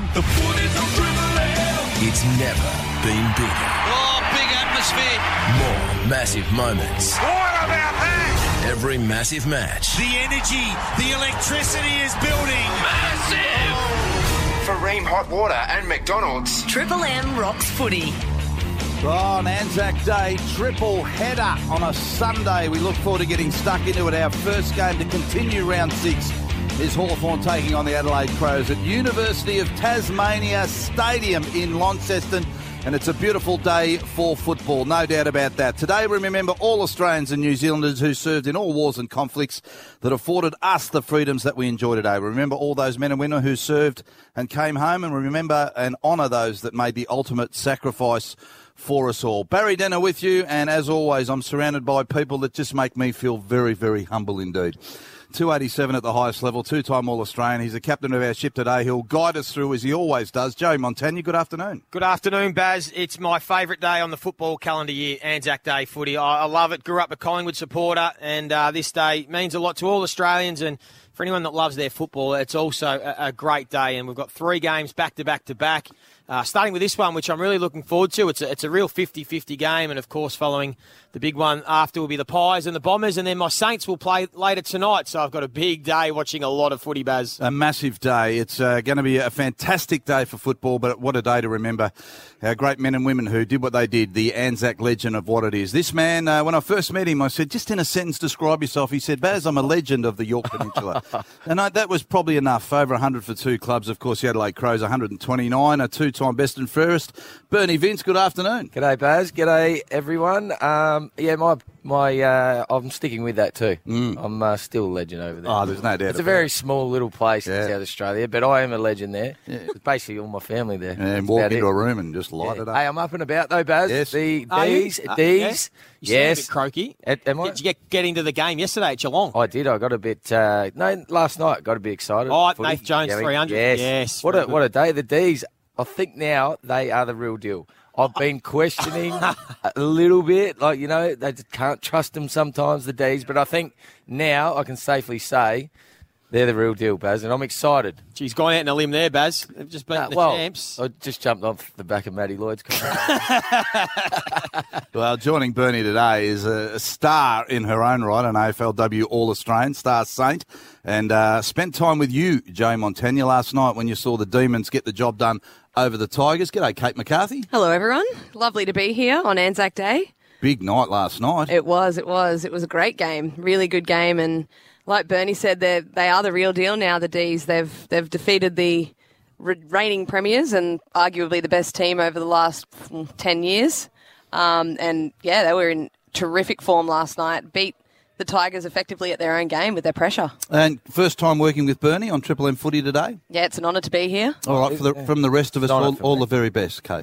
The footy's on Triple M. It's never been bigger. Oh, big atmosphere. More massive moments. What about that? Every massive match. The energy, the electricity is building. Massive! For Ream Hot Water and McDonald's. Triple M rocks footy. On Anzac Day, triple header on a Sunday. We look forward to getting stuck into it. Our first game to continue round 6 is Hawthorn taking on the Adelaide Crows at University of Tasmania Stadium in Launceston. And it's a beautiful day for football, no doubt about that. Today we remember all Australians and New Zealanders who served in all wars and conflicts that afforded us the freedoms that we enjoy today. We remember all those men and women who served and came home, and we remember and honour those that made the ultimate sacrifice for us all. Barry Denner with you, and as always, I'm surrounded by people that just make me feel very, very humble indeed. 287 at the highest level, two-time All-Australian. He's the captain of our ship today. He'll guide us through as he always does. Joey Montagna, good afternoon. Good afternoon, Baz. It's my favourite day on the football calendar year, Anzac Day footy. I love it. Grew up a Collingwood supporter, and this day means a lot to all Australians, and for anyone that loves their football, it's also a great day. And we've got 3 games back-to-back-to-back. Starting with this one, which I'm really looking forward to. It's a real 50-50 game, and of course following the big one after will be the Pies and the Bombers, and then my Saints will play later tonight, so I've got a big day watching a lot of footy, Baz. A massive day. It's going to be a fantastic day for football, but what a day to remember our great men and women who did what they did, the Anzac legend of what it is. This man, when I first met him, I said, just in a sentence, describe yourself. He said, Baz, I'm a legend of the York Peninsula. And that was probably enough. Over 100 for 2 clubs. Of course, the Adelaide Crows, 129, a 2-time best and fairest. Bernie Vince, good afternoon. G'day, Baz. G'day, everyone. I'm sticking with that too. I'm still a legend over there. Oh, there's no doubt. It's a very small little place in South Australia, but I am a legend there. Yeah. It's basically all my family there. And walk into a room and just light it up. Hey, I'm up and about though, Baz. Yes. The D's. You sound a bit croaky. Am I? Did you get into the game yesterday at Geelong? I did. I got a bit. Last night got a bit excited. Oh, Footy. Nath Jones, 300. Yes. What a day. The D's. I think now they are the real deal. I've been questioning a little bit, they just can't trust them sometimes, the D's, but I think now I can safely say they're the real deal, Baz, and I'm excited. She's gone out on a limb there, Baz. They've just beaten the champs. I just jumped off the back of Matty Lloyd's car. Well, joining Bernie today is a star in her own right, an AFLW All-Australian, Star Saint, and spent time with you, Joey Montagna, last night when you saw the Demons get the job done over the Tigers. G'day, Kate McCarthy. Hello, everyone. Lovely to be here on Anzac Day. Big night last night. It was. It was a great game, really good game, and like Bernie said, they are the real deal now, the Ds. They've defeated the reigning premiers and arguably the best team over the last 10 years. They were in terrific form last night, beat the Tigers effectively at their own game with their pressure. And first time working with Bernie on Triple M Footy today? Yeah, it's an honour to be here. All right, from the rest of us, all the very best, Kate.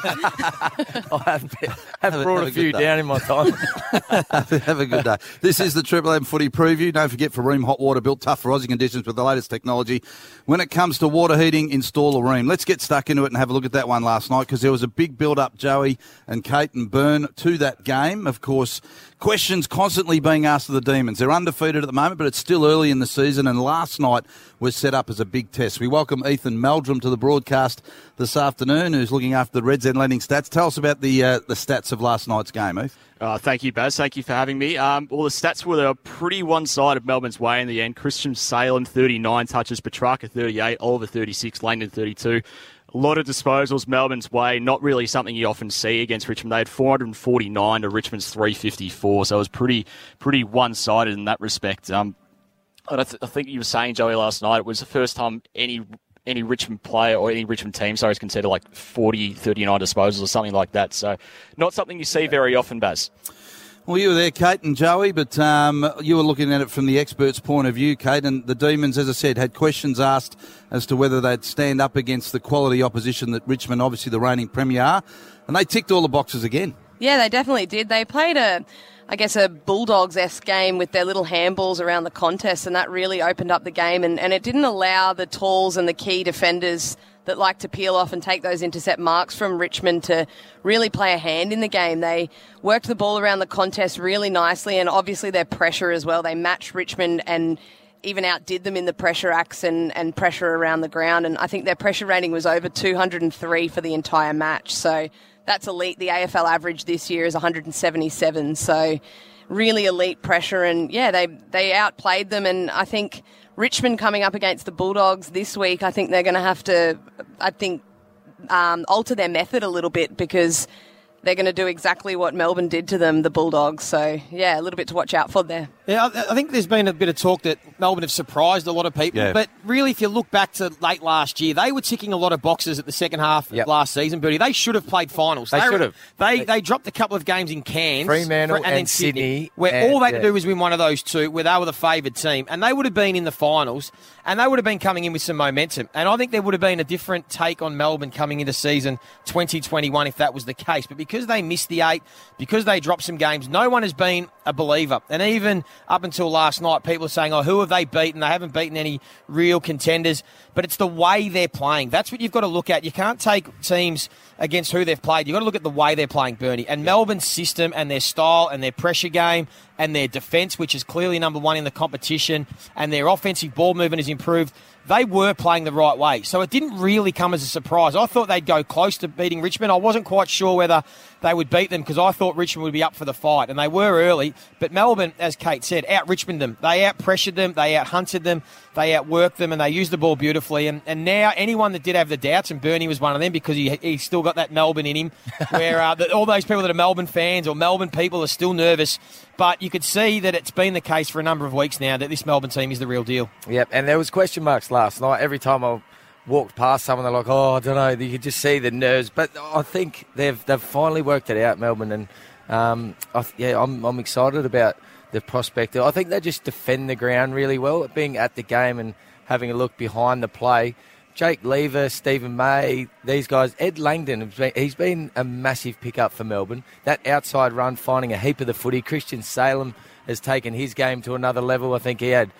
I have brought a few down in my time. Have a good day. This is the Triple M Footy Preview. Don't forget, for Ream Hot Water, built tough for Aussie conditions with the latest technology. When it comes to water heating, install a Ream. Let's get stuck into it and have a look at that one last night, because there was a big build-up, Joey and Kate and Bern, to that game. Of course, questions constantly being asked of the Demons. They're undefeated at the moment, but it's still early in the season, and last night was set up as a big test. We welcome Ethan Meldrum to the broadcast this afternoon, who's looking after the Reds End Lending stats. Tell us about the stats of last night's game, Heath. Thank you, Baz. Thank you for having me. The stats were pretty one-sided Melbourne's way in the end. Christian Salem, 39 touches, Petrarca, 38, Oliver, 36, Langdon, 32. A lot of disposals Melbourne's way, not really something you often see against Richmond. They had 449 to Richmond's 354, so it was pretty one-sided in that respect. I think you were saying, Joey, last night, it was the first time any Richmond player or any Richmond team, has considered like 40, 39 disposals or something like that. So not something you see very often, Baz. Well, you were there, Kate and Joey, but you were looking at it from the expert's point of view, Kate, and the Demons, as I said, had questions asked as to whether they'd stand up against the quality opposition that Richmond, obviously the reigning premier, are, and they ticked all the boxes again. Yeah, they definitely did. They played a Bulldogs-esque game with their little handballs around the contest, and that really opened up the game, and it didn't allow the talls and the key defenders that like to peel off and take those intercept marks from Richmond to really play a hand in the game. They worked the ball around the contest really nicely, and obviously their pressure as well. They matched Richmond and even outdid them in the pressure acts and pressure around the ground. And I think their pressure rating was over 203 for the entire match. So that's elite. The AFL average this year is 177. So really elite pressure. And, yeah, they outplayed them. And I think Richmond coming up against the Bulldogs this week, I think they're going to have to, alter their method a little bit, because they're going to do exactly what Melbourne did to them, the Bulldogs. So, yeah, a little bit to watch out for there. Yeah, I think there's been a bit of talk that Melbourne have surprised a lot of people. Yeah. But really, if you look back to late last year, they were ticking a lot of boxes at the second half of last season, Bertie. They should have played finals. They should have. They dropped a couple of games in Cairns. Fremantle and then Sydney. Where all they had to do was win one of those two, where they were the favoured team. And they would have been in the finals, and they would have been coming in with some momentum. And I think there would have been a different take on Melbourne coming into season 2021 if that was the case. But because they missed the 8, because they dropped some games, no one has been a believer. And even up until last night, people are saying, who have they beaten? They haven't beaten any real contenders. But it's the way they're playing. That's what you've got to look at. You can't take teams against who they've played. You've got to look at the way they're playing, Bernie. And Melbourne's system and their style and their pressure game and their defence, which is clearly number one in the competition, and their offensive ball movement has improved. They were playing the right way. So it didn't really come as a surprise. I thought they'd go close to beating Richmond. I wasn't quite sure whether they would beat them, because I thought Richmond would be up for the fight, and they were early. But Melbourne, as Kate said, out-Richmonded them. They out-pressured them, they out-hunted them, they outworked them, and they used the ball beautifully. And now anyone that did have the doubts, and Bernie was one of them, because he's still got that Melbourne in him, where all those people that are Melbourne fans or Melbourne people are still nervous. But you could see that it's been the case for a number of weeks now that this Melbourne team is the real deal. Yep, and there was question marks last night. Every time I walked past someone, they're like, I don't know, you could just see the nerves. But I think they've finally worked it out, Melbourne, and I'm excited about the prospect. I think they just defend the ground really well, being at the game and having a look behind the play. Jake Lever, Stephen May, these guys. Ed Langdon, he's been a massive pickup for Melbourne. That outside run, finding a heap of the footy. Christian Salem has taken his game to another level. I think he had,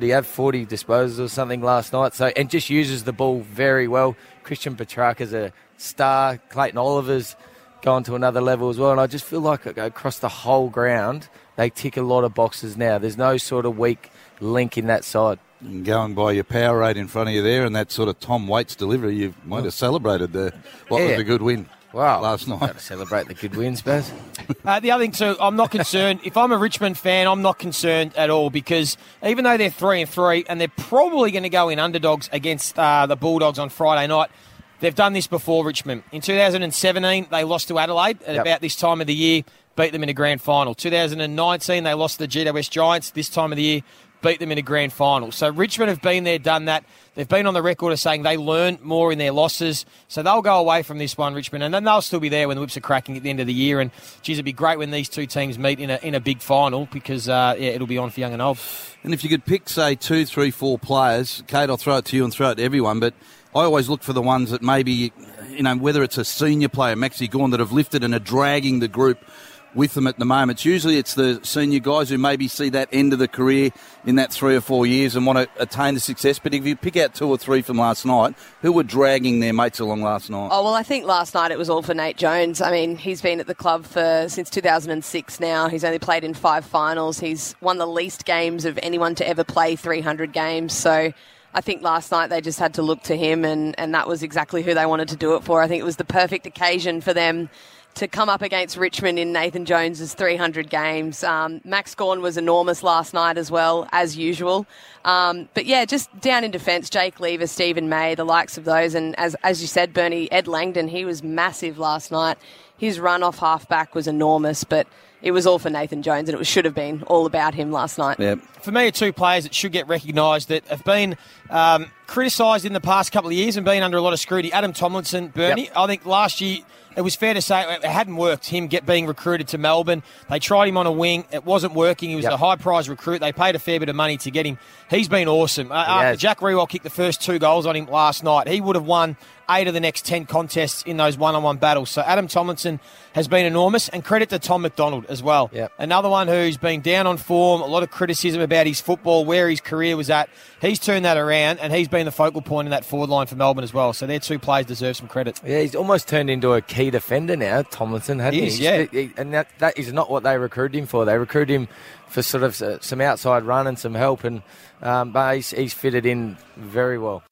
40 disposals or something last night. So, and just uses the ball very well. Christian Petrarca's a star. Clayton Oliver's gone to another level as well. And I just feel like across the whole ground, they tick a lot of boxes now. There's no sort of weak link in that side. And going by your power rate in front of you there and that sort of Tom Waits delivery, you might have celebrated was a good win last night. Got to celebrate the good wins, Baz. The other thing too, I'm not concerned. If I'm a Richmond fan, I'm not concerned at all, because even though they're 3-3 and they're probably going to go in underdogs against the Bulldogs on Friday night, they've done this before, Richmond. In 2017, they lost to Adelaide at about this time of the year, beat them in a grand final. 2019, they lost to the GWS Giants this time of the year, beat them in a grand final. So Richmond have been there, done that. They've been on the record of saying they learn more in their losses. So they'll go away from this one, Richmond, and then they'll still be there when the whips are cracking at the end of the year. And, geez, it'd be great when these two teams meet in a big final, because, it'll be on for young and old. And if you could pick, say, 2, 3, 4 players, Kate, I'll throw it to you and throw it to everyone, but I always look for the ones that maybe, whether it's a senior player, Maxi Gawn, that have lifted and are dragging the group with them at the moment. Usually it's the senior guys who maybe see that end of the career in that 3 or 4 years and want to attain the success. But if you pick out 2 or 3 from last night, who were dragging their mates along last night? Oh, well, I think last night it was all for Nate Jones. I mean, he's been at the club since 2006 now. He's only played in 5 finals. He's won the least games of anyone to ever play 300 games. So I think last night they just had to look to him, and that was exactly who they wanted to do it for. I think it was the perfect occasion for them to come up against Richmond in Nathan Jones's 300 games. Max Gawn was enormous last night as well, as usual. But yeah, just down in defence, Jake Lever, Stephen May, the likes of those. And as you said, Bernie, Ed Langdon, he was massive last night. His run off halfback was enormous, but it was all for Nathan Jones, and it should have been all about him last night. Yep. For me, 2 players that should get recognised that have been criticised in the past couple of years and been under a lot of scrutiny. Adam Tomlinson, Bernie. Yep. I think last year it was fair to say it hadn't worked, him being recruited to Melbourne. They tried him on a wing. It wasn't working. He was a high-prize recruit. They paid a fair bit of money to get him. He's been awesome. After Jack Riewoldt kicked the first 2 goals on him last night, he would have won 8 of the next 10 contests in those one-on-one battles. So Adam Tomlinson has been enormous, and credit to Tom McDonald as well. Yep. Another one who's been down on form, a lot of criticism about his football, where his career was at. He's turned that around, and he's been been the focal point in that forward line for Melbourne as well. So their two players deserve some credit. Yeah, he's almost turned into a key defender now, Tomlinson, hasn't he? And that is not what they recruited him for. They recruited him for sort of some outside run and some help, and but he's fitted in very well.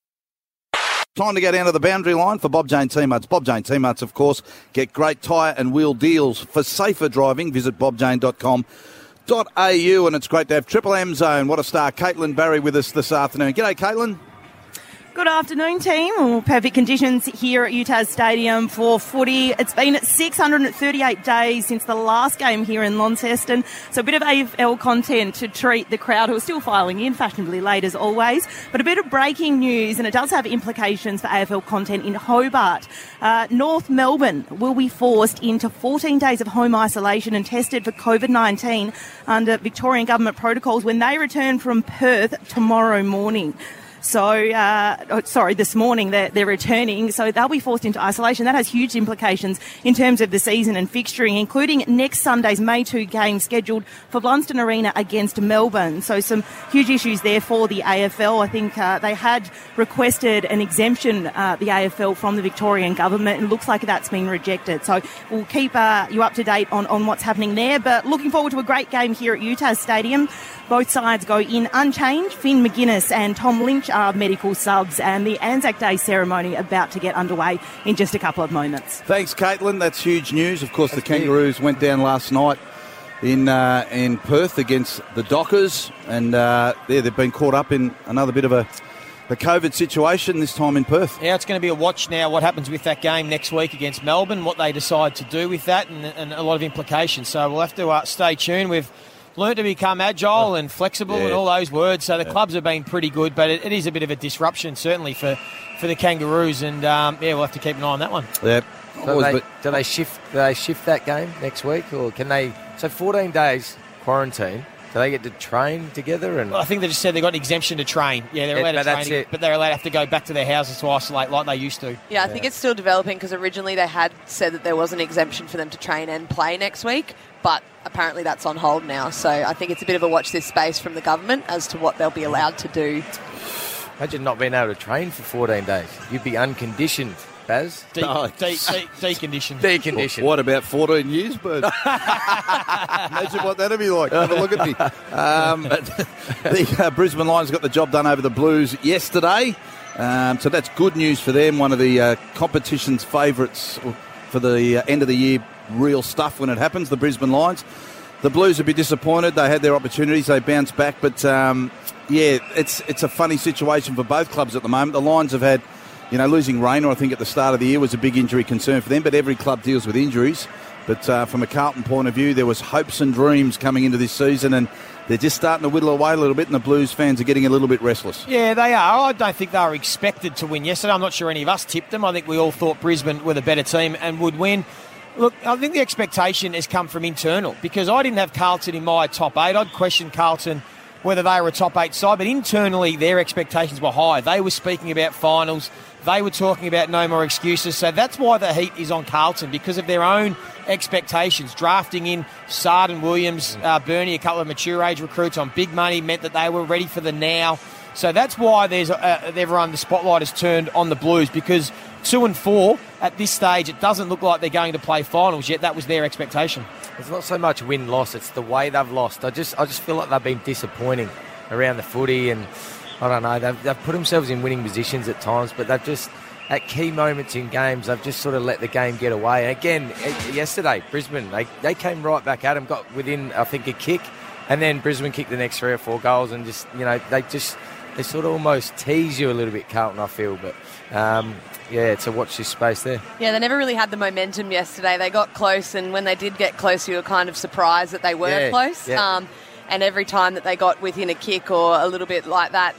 Time to go down to the boundary line for Bob Jane T-Muts. Bob Jane T-Muts, of course, get great tyre and wheel deals. For safer driving, visit bobjane.com.au, and it's great to have Triple M Zone. What a star. Caitlin Barry with us this afternoon. G'day, Caitlin. Good afternoon, team. Well, perfect conditions here at UTAS Stadium for footy. It's been 638 days since the last game here in Launceston, so a bit of AFL content to treat the crowd who are still filing in, fashionably late as always. But a bit of breaking news, and it does have implications for AFL content in Hobart. North Melbourne will be forced into 14 days of home isolation and tested for COVID-19 under Victorian government protocols when they return from Perth tomorrow morning. So, this morning they're returning, so they'll be forced into isolation. That has huge implications in terms of the season and fixturing, including next Sunday's May 2 game scheduled for Blunston Arena against Melbourne. So some huge issues there for the AFL. I think they had requested an exemption, the AFL, from the Victorian government, and it looks like that's been rejected. So we'll keep you up to date on what's happening there, but looking forward to a great game here at UTAS Stadium. Both sides go in unchanged. Finn McGuinness and Tom Lynch are medical subs, and the Anzac Day ceremony about to get underway in just a couple of moments. Thanks, Caitlin. That's huge news. Of course, the Kangaroos went down last night in Perth against the Dockers, and they've been caught up in another bit of a COVID situation, this time in Perth. Yeah, it's going to be a watch now what happens with that game next week against Melbourne, what they decide to do with that, and a lot of implications. So we'll have to stay tuned. We've learned to become agile and flexible and all those words. So the clubs have been pretty good, but it is a bit of a disruption, certainly for the Kangaroos. And, we'll have to keep an eye on that one. Yeah. So do they shift that game next week? Or can they... So 14 days quarantine, do they get to train together? And well, I think they just said they got an exemption to train. Yeah, they're allowed to train, but they're allowed to have to go back to their houses to isolate like they used to. Yeah, I think it's still developing, because originally they had said that there was an exemption for them to train and play next week, but apparently that's on hold now. So I think it's a bit of a watch this space from the government as to what they'll be allowed to do. Imagine not being able to train for 14 days. You'd be unconditioned, Baz. Deconditioned. Deconditioned. What about 14 years, Baz? Imagine what that'd be like. Have a look at me. The Brisbane Lions got the job done over the Blues yesterday. So that's good news for them. One of the competition's favourites for the end of the year real stuff when it happens, the Brisbane Lions. The Blues would be disappointed. They had their opportunities. They bounced back. But, it's a funny situation for both clubs at the moment. The Lions have had, losing Rayner, I think, at the start of the year was a big injury concern for them. But every club deals with injuries. But from a Carlton point of view, there was hopes and dreams coming into this season, and they're just starting to whittle away a little bit, and the Blues fans are getting a little bit restless. Yeah, they are. I don't think they were expected to win yesterday. I'm not sure any of us tipped them. I think we all thought Brisbane were the better team and would win. Look, I think the expectation has come from internal, because I didn't have Carlton in my top 8. I'd questioned Carlton whether they were a top 8 side, but internally their expectations were high. They were speaking about finals. They were talking about no more excuses. So that's why the heat is on Carlton, because of their own expectations. Drafting in Sarden, Williams, Bernie, a couple of mature age recruits on big money meant that they were ready for the now. So that's why the spotlight has turned on the Blues, because 2 and 4 at this stage, it doesn't look like they're going to play finals yet. That was their expectation. It's not so much win-loss, it's the way they've lost. I just feel like they've been disappointing around the footy, and I don't know, they've put themselves in winning positions at times, but they've just, at key moments in games, they've just sort of let the game get away. And again, yesterday, Brisbane, they came right back at them, got within, I think, a kick, and then Brisbane kicked the next 3 or 4 goals, and just, they sort of almost tease you a little bit, Carlton, I feel, but... it's a watch this space there. Yeah, they never really had the momentum yesterday. They got close, and when they did get close, you were kind of surprised that they were close. Yeah. And every time that they got within a kick or a little bit like that,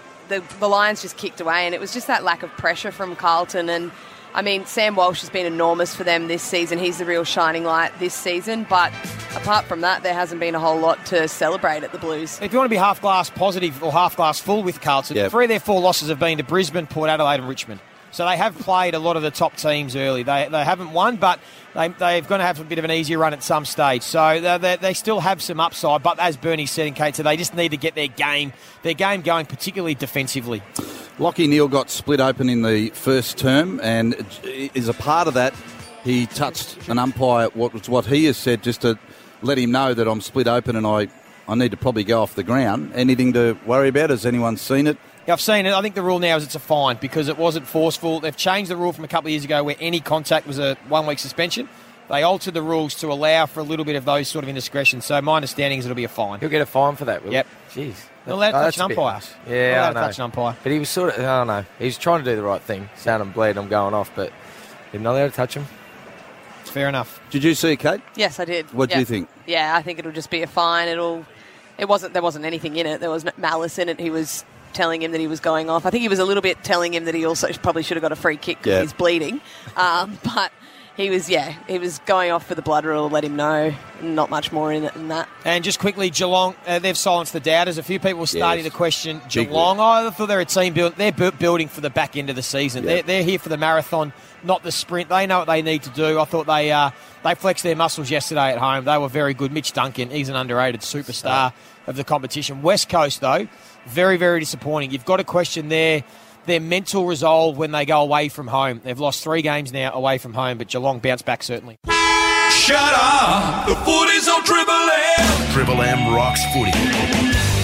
the Lions just kicked away, and it was just that lack of pressure from Carlton. And, I mean, Sam Walsh has been enormous for them this season. He's the real shining light this season. But apart from that, there hasn't been a whole lot to celebrate at the Blues. If you want to be half glass positive or half glass full with Carlton, 3 of their 4 losses have been to Brisbane, Port Adelaide and Richmond. So they have played a lot of the top teams early. They haven't won, but they're going to have a bit of an easier run at some stage. So they still have some upside. But as Bernie said and Kate said, they just need to get their game going, particularly defensively. Lachie Neale got split open in the first term, and as a part of that, he touched an umpire, what he has said, just to let him know that I'm split open and I need to probably go off the ground. Anything to worry about? Has anyone seen it? Yeah, I've seen it. I think the rule now is it's a fine because it wasn't forceful. They've changed the rule from a couple of years ago where any contact was a 1-week suspension. They altered the rules to allow for a little bit of those sort of indiscretions. So my understanding is it'll be a fine. He'll get a fine for that, will Yep. he? Jeez. Not allowed to touch an umpire. Yeah, Not allowed I to know. touch an umpire. But he was sort of, I don't know, he was trying to do the right thing. Saying I'm bleeding, I'm going off, but you're not allowed to touch him. Fair enough. Did you see it, Kate? Yes, I did. What do you think? Yeah, I think it'll just be a fine. There wasn't anything in it. There was no malice in it. He was telling him that he was going off. I think he was a little bit telling him that he also probably should have got a free kick because he's bleeding. But he was going off for the blood rule. Let him know. Not much more in it than that. And just quickly, Geelong, they've silenced the doubters. A few people were starting to question Big Geelong. I thought they're a team they're building for the back end of the season. Yeah. They're here for the marathon, not the sprint. They know what they need to do. I thought they flexed their muscles yesterday at home. They were very good. Mitch Duncan, he's an underrated superstar of the competition. West Coast, though, very, very disappointing. You've got to question their mental resolve when they go away from home. They've lost 3 games now away from home, but Geelong bounced back certainly. Shut up! The footy's on Triple M! Triple M rocks footy.